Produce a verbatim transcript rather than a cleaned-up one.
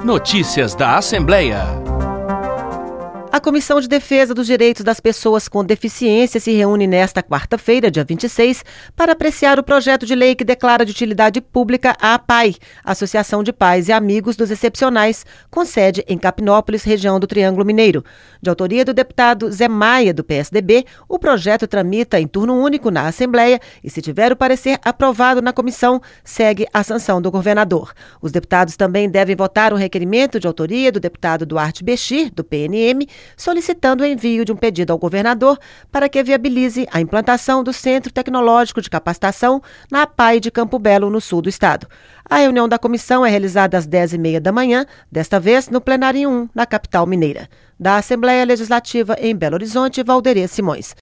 Notícias da Assembleia. A Comissão de Defesa dos Direitos das Pessoas com Deficiência se reúne nesta quarta-feira, dia vinte e seis, para apreciar o projeto de lei que declara de utilidade pública a APAI, Associação de Pais e Amigos dos Excepcionais, com sede em Capinópolis, região do Triângulo Mineiro. De autoria do deputado Zé Maia, do P S D B, o projeto tramita em turno único na Assembleia e, se tiver o parecer aprovado na comissão, segue a sanção do governador. Os deputados também devem votar um requerimento de autoria do deputado Duarte Bechir, do P N M, solicitando o envio de um pedido ao governador para que viabilize a implantação do Centro Tecnológico de Capacitação na APAI de Campo Belo, no sul do estado. A reunião da comissão é realizada às dez e meia da manhã, desta vez no Plenário um, na capital mineira. Da Assembleia Legislativa em Belo Horizonte, Valderê Simões.